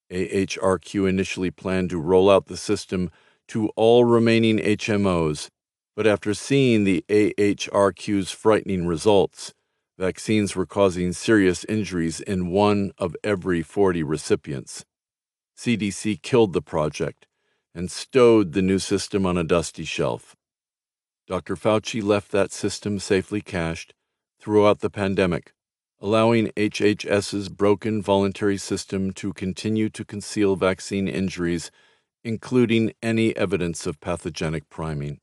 AHRQ initially planned to roll out the system to all remaining HMOs, but after seeing the AHRQ's frightening results, vaccines were causing serious injuries in 1 of every 40 recipients. CDC killed the project and stowed the new system on a dusty shelf. Dr. Fauci left that system safely cached throughout the pandemic, allowing HHS's broken voluntary system to continue to conceal vaccine injuries, including any evidence of pathogenic priming.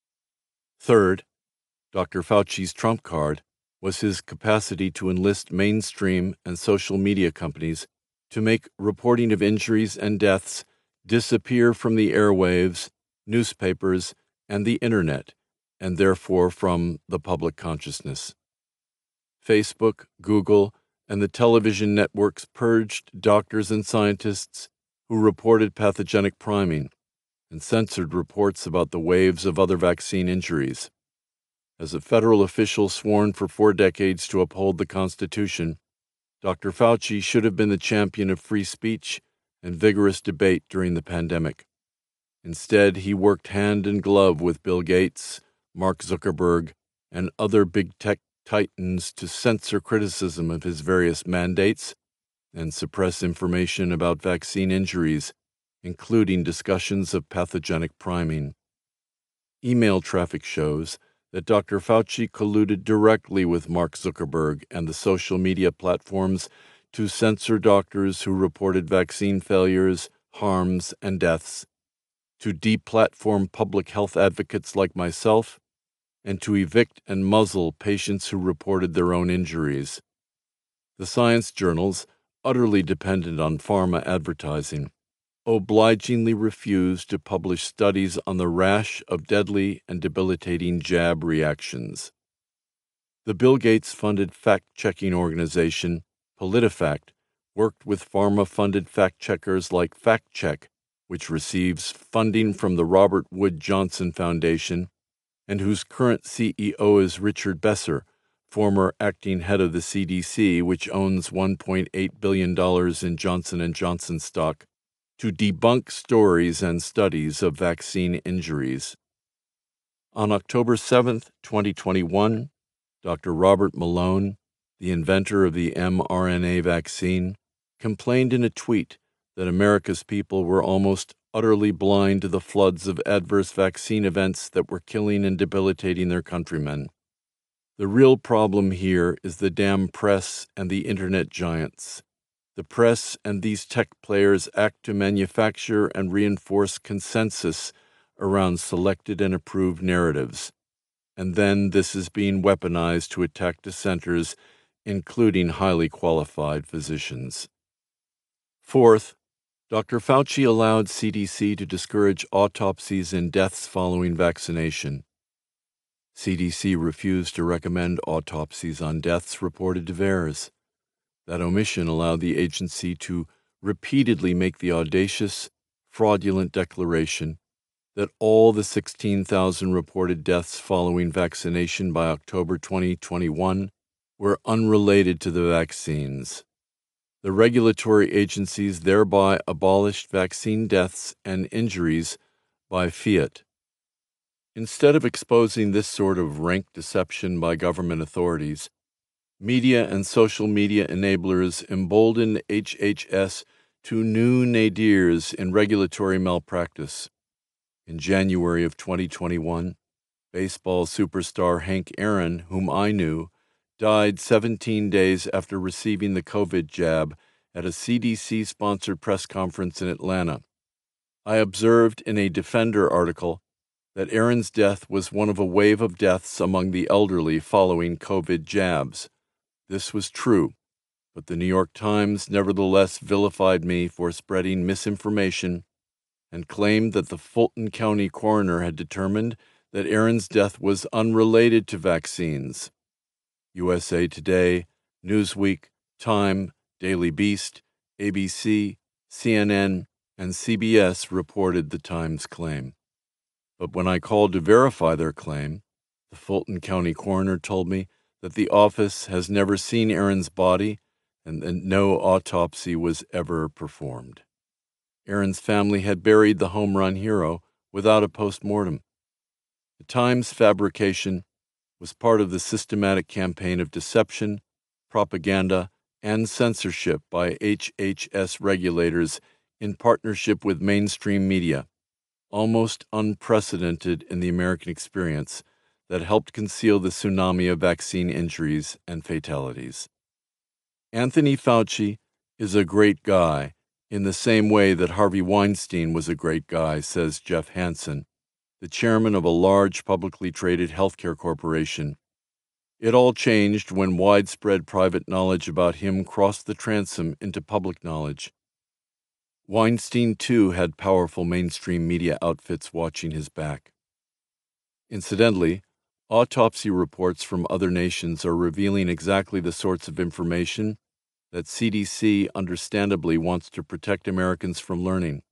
Third, Dr. Fauci's trump card was his capacity to enlist mainstream and social media companies to make reporting of injuries and deaths disappear from the airwaves, newspapers, and the internet, and therefore from the public consciousness. Facebook, Google, and the television networks purged doctors and scientists who reported pathogenic priming and censored reports about the waves of other vaccine injuries. As a federal official sworn for 4 decades to uphold the Constitution, Dr. Fauci should have been the champion of free speech and vigorous debate during the pandemic. Instead, he worked hand in glove with Bill Gates, Mark Zuckerberg, and other big tech titans to censor criticism of his various mandates and suppress information about vaccine injuries, including discussions of pathogenic priming. Email traffic shows that Dr. Fauci colluded directly with Mark Zuckerberg and the social media platforms to censor doctors who reported vaccine failures, harms, and deaths, to deplatform public health advocates like myself, and to evict and muzzle patients who reported their own injuries. The science journals, utterly dependent on pharma advertising, obligingly refused to publish studies on the rash of deadly and debilitating jab reactions. The Bill Gates-funded fact-checking organization, PolitiFact, worked with pharma-funded fact-checkers like FactCheck, which receives funding from the Robert Wood Johnson Foundation, and whose current CEO is Richard Besser, former acting head of the CDC, which owns $1.8 billion in Johnson & Johnson stock, to debunk stories and studies of vaccine injuries. On October 7, 2021, Dr. Robert Malone, the inventor of the mRNA vaccine, complained in a tweet that America's people were almost utterly blind to the floods of adverse vaccine events that were killing and debilitating their countrymen. The real problem here is the damn press and the internet giants. The press and these tech players act to manufacture and reinforce consensus around selected and approved narratives. And then this is being weaponized to attack dissenters, including highly qualified physicians. Fourth, Dr. Fauci allowed CDC to discourage autopsies in deaths following vaccination. CDC refused to recommend autopsies on deaths reported to VAERS. That omission allowed the agency to repeatedly make the audacious, fraudulent declaration that all the 16,000 reported deaths following vaccination by October 2021 were unrelated to the vaccines. The regulatory agencies thereby abolished vaccine deaths and injuries by fiat. Instead of exposing this sort of rank deception by government authorities, media and social media enablers emboldened HHS to new nadirs in regulatory malpractice. In January of 2021, baseball superstar Hank Aaron, whom I knew, died 17 days after receiving the COVID jab at a CDC-sponsored press conference in Atlanta. I observed in a Defender article that Aaron's death was one of a wave of deaths among the elderly following COVID jabs. This was true, but the New York Times nevertheless vilified me for spreading misinformation and claimed that the Fulton County coroner had determined that Aaron's death was unrelated to vaccines. USA Today, Newsweek, Time, Daily Beast, ABC, CNN, and CBS reported the Times claim. But when I called to verify their claim, the Fulton County coroner told me that the office has never seen Aaron's body and that no autopsy was ever performed. Aaron's family had buried the home run hero without a post-mortem. The Times fabrication was part of the systematic campaign of deception, propaganda, and censorship by HHS regulators in partnership with mainstream media, almost unprecedented in the American experience, that helped conceal the tsunami of vaccine injuries and fatalities. Anthony Fauci is a great guy in the same way that Harvey Weinstein was a great guy, says Jeff Hansen, the chairman of a large publicly traded healthcare corporation. It all changed when widespread private knowledge about him crossed the transom into public knowledge. Weinstein, too, had powerful mainstream media outfits watching his back. Incidentally, autopsy reports from other nations are revealing exactly the sorts of information that CDC understandably wants to protect Americans from learning.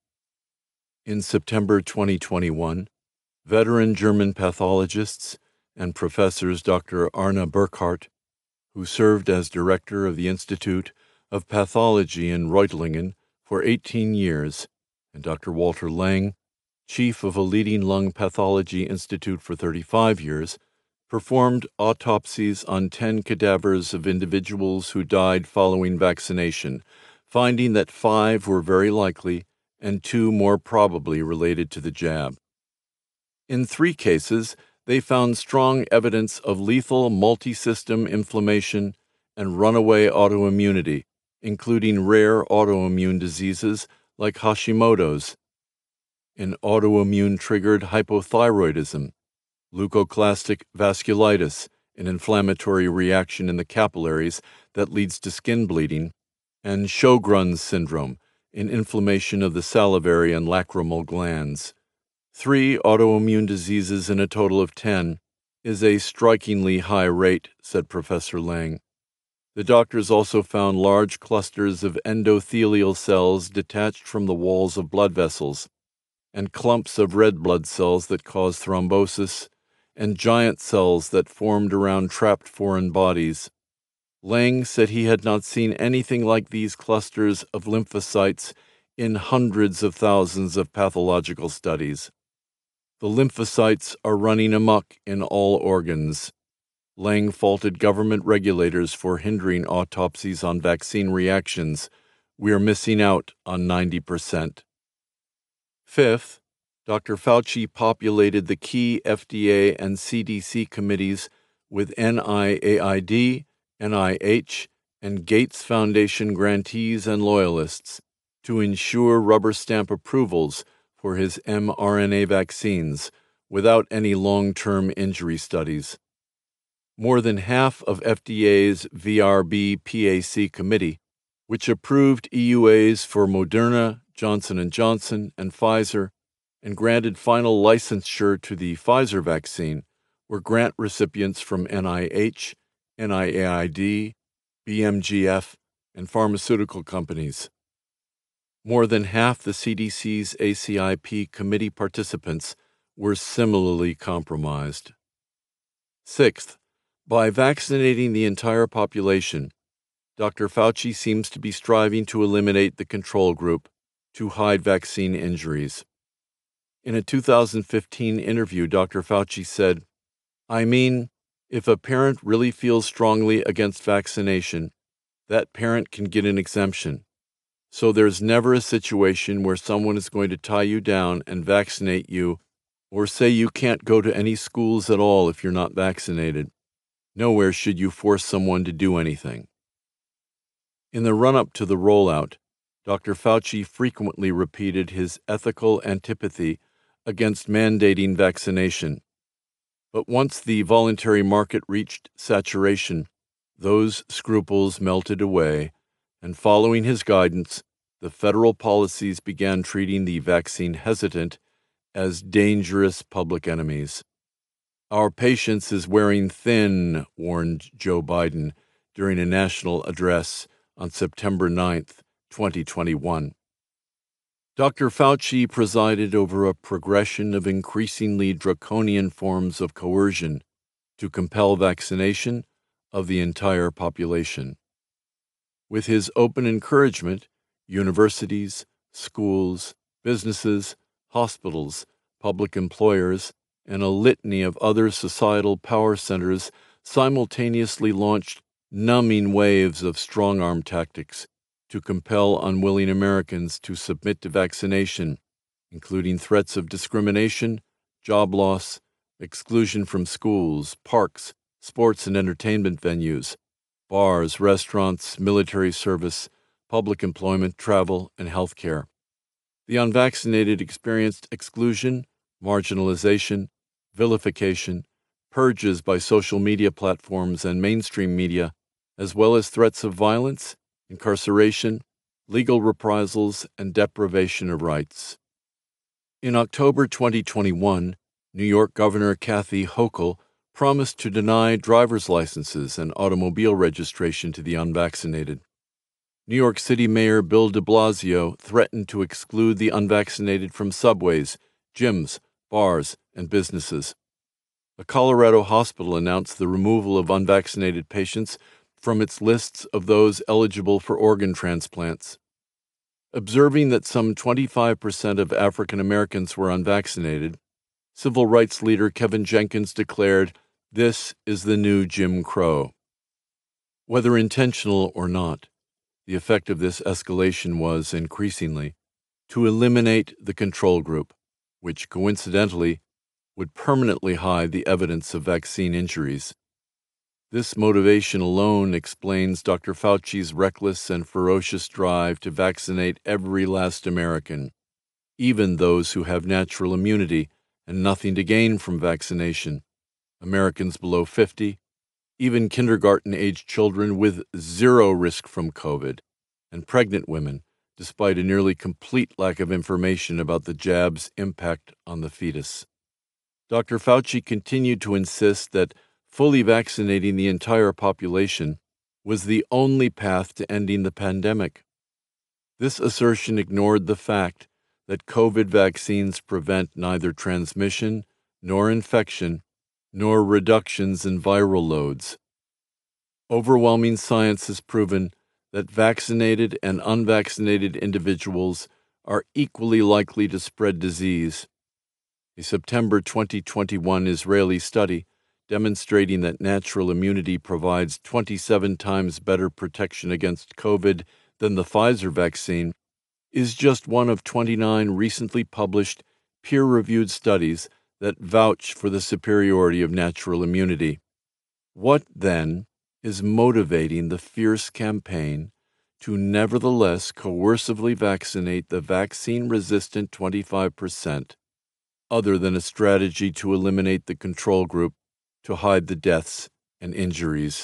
In September 2021, veteran German pathologists and professors Dr. Arne Burkhardt, who served as director of the Institute of Pathology in Reutlingen for 18 years, and Dr. Walter Lang, chief of a leading lung pathology institute for 35 years, performed autopsies on 10 cadavers of individuals who died following vaccination, finding that 5 were very likely and 2 more probably related to the jab. In 3 cases, they found strong evidence of lethal multi-system inflammation and runaway autoimmunity, including rare autoimmune diseases like Hashimoto's, an autoimmune-triggered hypothyroidism, leukoclastic vasculitis, an inflammatory reaction in the capillaries that leads to skin bleeding, and Sjogren's syndrome, an inflammation of the salivary and lacrimal glands. 3 autoimmune diseases in a total of 10 is a strikingly high rate, said Professor Lang. The doctors also found large clusters of endothelial cells detached from the walls of blood vessels, and clumps of red blood cells that cause thrombosis, and giant cells that formed around trapped foreign bodies. Lang said he had not seen anything like these clusters of lymphocytes in hundreds of thousands of pathological studies. The lymphocytes are running amok in all organs. Lang faulted government regulators for hindering autopsies on vaccine reactions. We are missing out on 90%. Fifth, Dr. Fauci populated the key FDA and CDC committees with NIAID, NIH, and Gates Foundation grantees and loyalists to ensure rubber stamp approvals for his mRNA vaccines without any long-term injury studies. More than half of FDA's VRB-PAC committee, which approved EUAs for Moderna, Johnson & Johnson, and Pfizer, and granted final licensure to the Pfizer vaccine, were grant recipients from NIH, NIAID, BMGF, and pharmaceutical companies. More than half the CDC's ACIP committee participants were similarly compromised. Sixth, by vaccinating the entire population, Dr. Fauci seems to be striving to eliminate the control group to hide vaccine injuries. In a 2015 interview, Dr. Fauci said, "I mean, if a parent really feels strongly against vaccination, that parent can get an exemption. So there's never a situation where someone is going to tie you down and vaccinate you or say you can't go to any schools at all if you're not vaccinated. Nowhere should you force someone to do anything." In the run-up to the rollout, Dr. Fauci frequently repeated his ethical antipathy against mandating vaccination. But once the voluntary market reached saturation, those scruples melted away, and following his guidance, the federal policies began treating the vaccine hesitant as dangerous public enemies. "Our patience is wearing thin," warned Joe Biden during a national address on September 9th, 2021. Dr. Fauci presided over a progression of increasingly draconian forms of coercion to compel vaccination of the entire population. With his open encouragement, universities, schools, businesses, hospitals, public employers, and a litany of other societal power centers simultaneously launched numbing waves of strong-arm tactics to compel unwilling Americans to submit to vaccination, including threats of discrimination, job loss, exclusion from schools, parks, sports and entertainment venues, bars, restaurants, military service, public employment, travel, and health care. The unvaccinated experienced exclusion, marginalization, vilification, purges by social media platforms and mainstream media, as well as threats of violence, incarceration, legal reprisals, and deprivation of rights. In October 2021, New York Governor Kathy Hochul promised to deny driver's licenses and automobile registration to the unvaccinated. New York City Mayor Bill de Blasio threatened to exclude the unvaccinated from subways, gyms, bars, and businesses. A Colorado hospital announced the removal of unvaccinated patients from its lists of those eligible for organ transplants. Observing that some 25% of African Americans were unvaccinated, civil rights leader Kevin Jenkins declared, "This is the new Jim Crow." Whether intentional or not, the effect of this escalation was, increasingly, to eliminate the control group, which, coincidentally, would permanently hide the evidence of vaccine injuries. This motivation alone explains Dr. Fauci's reckless and ferocious drive to vaccinate every last American, even those who have natural immunity and nothing to gain from vaccination, Americans below 50, even kindergarten-age children with zero risk from COVID, and pregnant women, despite a nearly complete lack of information about the jab's impact on the fetus. Dr. Fauci continued to insist that fully vaccinating the entire population was the only path to ending the pandemic. This assertion ignored the fact that COVID vaccines prevent neither transmission nor infection, nor reductions in viral loads. Overwhelming science has proven that vaccinated and unvaccinated individuals are equally likely to spread disease. A September 2021 Israeli study demonstrating that natural immunity provides 27 times better protection against COVID than the Pfizer vaccine is just one of 29 recently published peer-reviewed studies that vouch for the superiority of natural immunity. What, then, is motivating the fierce campaign to nevertheless coercively vaccinate the vaccine-resistant 25%, other than a strategy to eliminate the control group to hide the deaths and injuries?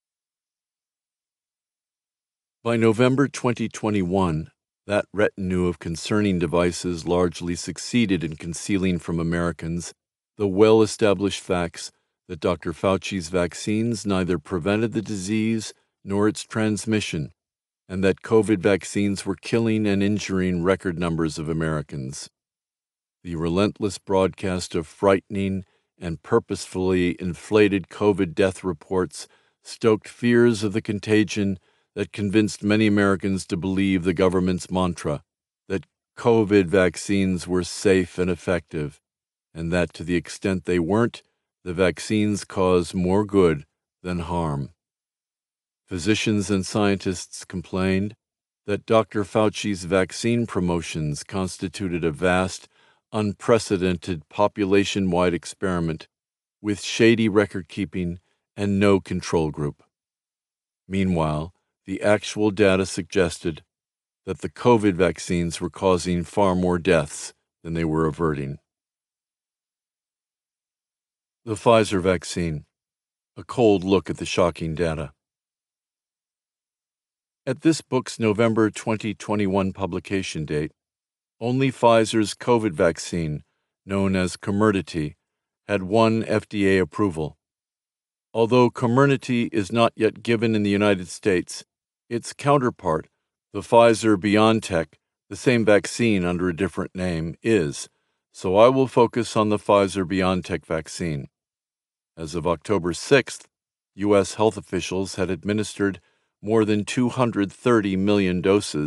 By November 2021, that retinue of concerning devices largely succeeded in concealing from Americans the well-established facts that Dr. Fauci's vaccines neither prevented the disease nor its transmission, and that COVID vaccines were killing and injuring record numbers of Americans. The relentless broadcast of frightening and purposefully inflated COVID death reports stoked fears of the contagion that convinced many Americans to believe the government's mantra that COVID vaccines were safe and effective, and that to the extent they weren't, the vaccines cause more good than harm. Physicians and scientists complained that Dr. Fauci's vaccine promotions constituted a vast, unprecedented population-wide experiment with shady record-keeping and no control group. Meanwhile, the actual data suggested that the COVID vaccines were causing far more deaths than they were averting. The Pfizer vaccine, a cold look at the shocking data. At this book's November 2021 publication date, only Pfizer's COVID vaccine, known as Comirnaty, had one FDA approval. Although Comirnaty is not yet given in the United States, its counterpart, the Pfizer-BioNTech, the same vaccine under a different name, is, so I will focus on the Pfizer-BioNTech vaccine. As of October 6th, U.S. health officials had administered more than 230 million doses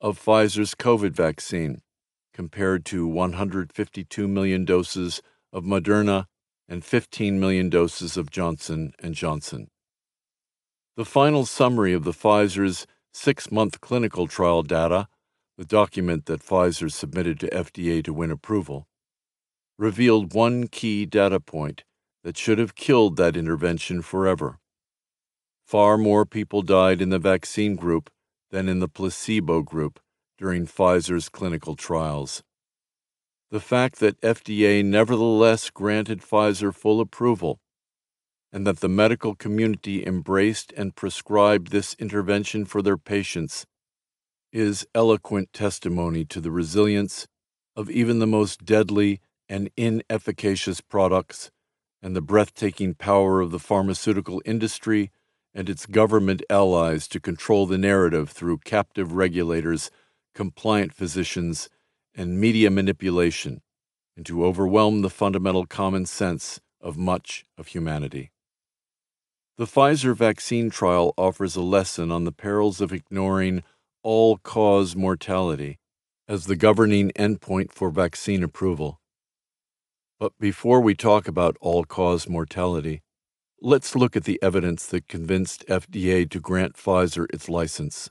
of Pfizer's COVID vaccine, compared to 152 million doses of Moderna and 15 million doses of Johnson & Johnson. The final summary of the Pfizer's 6-month clinical trial data, the document that Pfizer submitted to FDA to win approval, revealed one key data point that should have killed that intervention forever. Far more people died in the vaccine group than in the placebo group during Pfizer's clinical trials. The fact that FDA nevertheless granted Pfizer full approval and that the medical community embraced and prescribed this intervention for their patients is eloquent testimony to the resilience of even the most deadly and inefficacious products and the breathtaking power of the pharmaceutical industry and its government allies to control the narrative through captive regulators, compliant physicians, and media manipulation, and to overwhelm the fundamental common sense of much of humanity. The Pfizer vaccine trial offers a lesson on the perils of ignoring all-cause mortality as the governing endpoint for vaccine approval. But before we talk about all-cause mortality, let's look at the evidence that convinced FDA to grant Pfizer its license.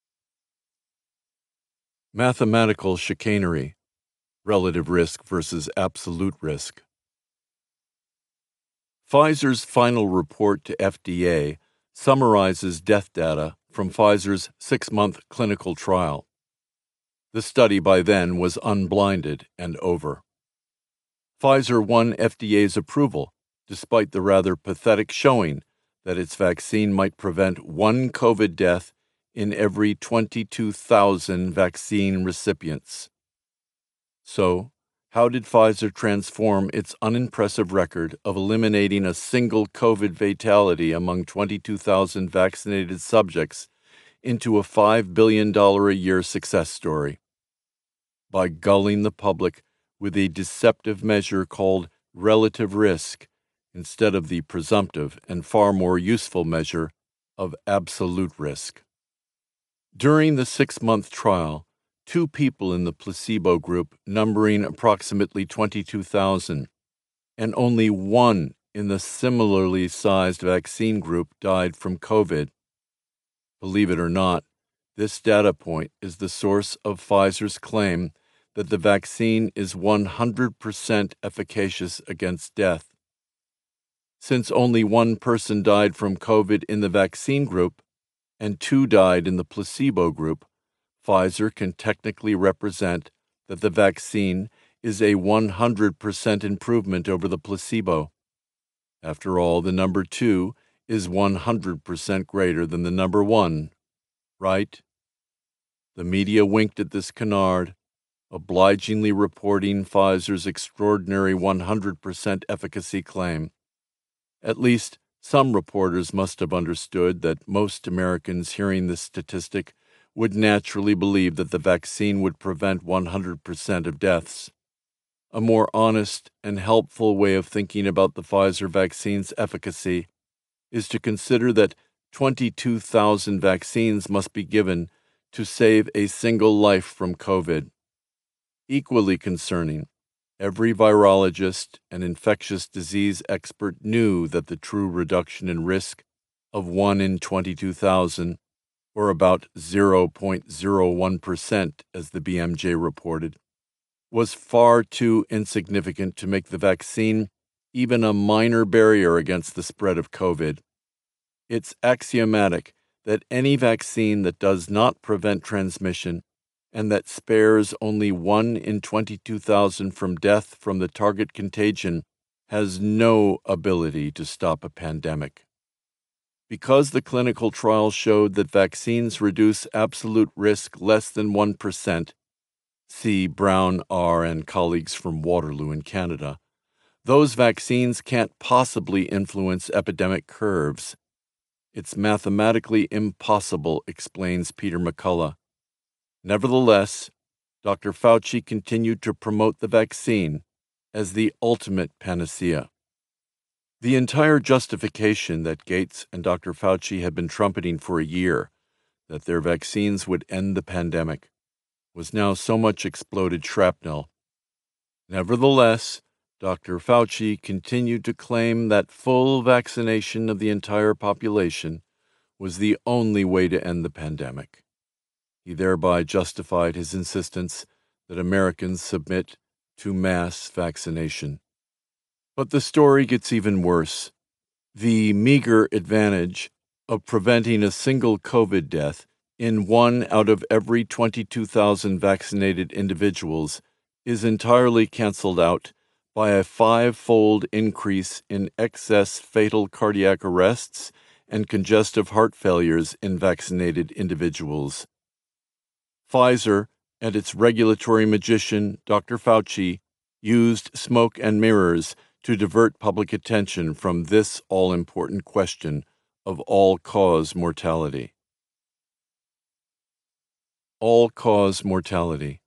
Mathematical chicanery, relative risk versus absolute risk. Pfizer's final report to FDA summarizes death data from Pfizer's 6-month clinical trial. The study by then was unblinded and over. Pfizer won FDA's approval, despite the rather pathetic showing that its vaccine might prevent one COVID death in every 22,000 vaccine recipients. So, how did Pfizer transform its unimpressive record of eliminating a single COVID fatality among 22,000 vaccinated subjects into a $5 billion a year success story? By gulling the public with a deceptive measure called relative risk instead of the presumptive and far more useful measure of absolute risk. During the 6-month trial, 2 people in the placebo group, numbering approximately 22,000, and only 1 in the similarly sized vaccine group died from COVID. Believe it or not, this data point is the source of Pfizer's claim that the vaccine is 100% efficacious against death. Since only 1 person died from COVID in the vaccine group and 2 died in the placebo group, Pfizer can technically represent that the vaccine is a 100% improvement over the placebo. After all, the number 2 is 100% greater than the number 1, right? The media winked at this canard, obligingly reporting Pfizer's extraordinary 100% efficacy claim. At least some reporters must have understood that most Americans hearing this statistic would naturally believe that the vaccine would prevent 100% of deaths. A more honest and helpful way of thinking about the Pfizer vaccine's efficacy is to consider that 22,000 vaccines must be given to save a single life from COVID. Equally concerning, every virologist and infectious disease expert knew that the true reduction in risk of 1 in 22,000, or about 0.01%, as the BMJ reported, was far too insignificant to make the vaccine even a minor barrier against the spread of COVID. It's axiomatic that any vaccine that does not prevent transmission and that spares only 1 in 22,000 from death from the target contagion has no ability to stop a pandemic. Because the clinical trial showed that vaccines reduce absolute risk less than 1%, see Brown, R. and colleagues from Waterloo in Canada, those vaccines can't possibly influence epidemic curves. It's mathematically impossible, explains Peter McCullough. Nevertheless, Dr. Fauci continued to promote the vaccine as the ultimate panacea. The entire justification that Gates and Dr. Fauci had been trumpeting for a year, that their vaccines would end the pandemic, was now so much exploded shrapnel. Nevertheless, Dr. Fauci continued to claim that full vaccination of the entire population was the only way to end the pandemic. He thereby justified his insistence that Americans submit to mass vaccination. But the story gets even worse. The meager advantage of preventing a single COVID death in 1 out of every 22,000 vaccinated individuals is entirely canceled out by a 5-fold increase in excess fatal cardiac arrests and congestive heart failures in vaccinated individuals. Pfizer and its regulatory magician, Dr. Fauci, used smoke and mirrors to divert public attention from this all-important question of all-cause mortality. All-cause mortality.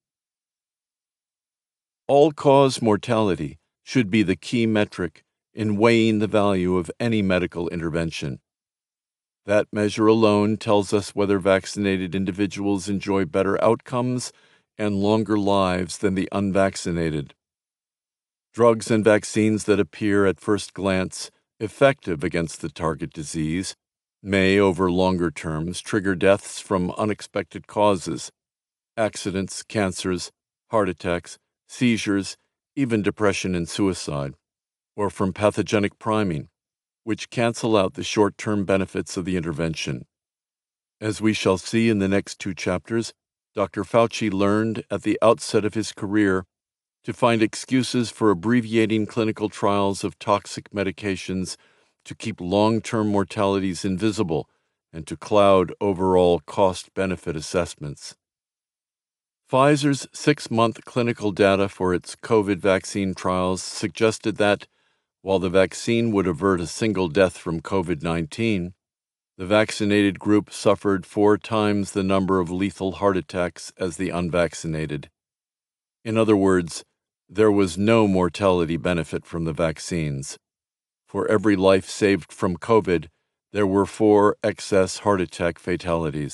All-cause mortality should be the key metric in weighing the value of any medical intervention. That measure alone tells us whether vaccinated individuals enjoy better outcomes and longer lives than the unvaccinated. Drugs and vaccines that appear at first glance effective against the target disease may, over longer terms, trigger deaths from unexpected causes, accidents, cancers, heart attacks, seizures, even depression and suicide, or from pathogenic priming, which cancel out the short-term benefits of the intervention. As we shall see in the next 2 chapters, Dr. Fauci learned at the outset of his career to find excuses for abbreviating clinical trials of toxic medications to keep long-term mortalities invisible and to cloud overall cost-benefit assessments. Pfizer's 6-month clinical data for its COVID vaccine trials suggested that, while the vaccine would avert a single death from COVID-19, the vaccinated group suffered 4 times the number of lethal heart attacks as the unvaccinated. In other words, there was no mortality benefit from the vaccines. For every life saved from COVID, there were 4 excess heart attack fatalities.